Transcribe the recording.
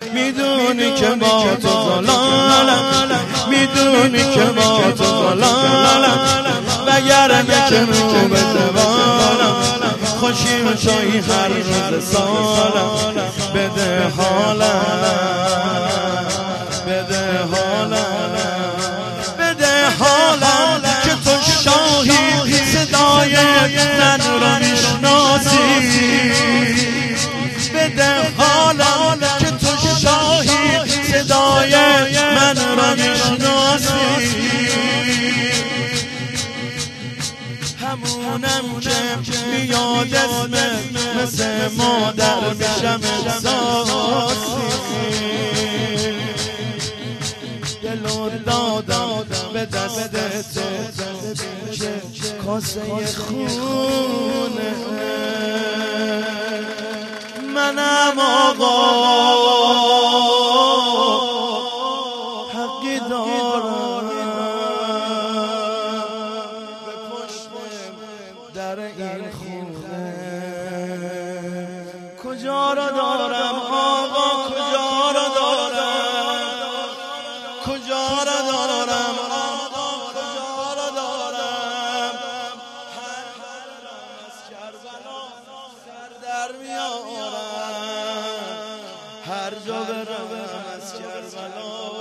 میدونی که با تو زلالم، میدونی که با تو زلالم، وگرنه که رو به زبانم خوشیم توی هر روز سالم. بده حالم، بده حالم، بده حالم که تو شاهی صدای من رو میشناسی. بده حالم که تو شاهی صدای من رو میشناسی. همونم که میاد اسمت مثل مادر میشم احساسی. دلو دادم به دست تو که کاسه خونه منم آقا حقی دارم به پشت در این خونه. کجا را دارم آقا، کجا را دارم، کجا را دارم آقا، کجا را دارم. هر از کربلا سر در میارم، هر جا برم از کربلا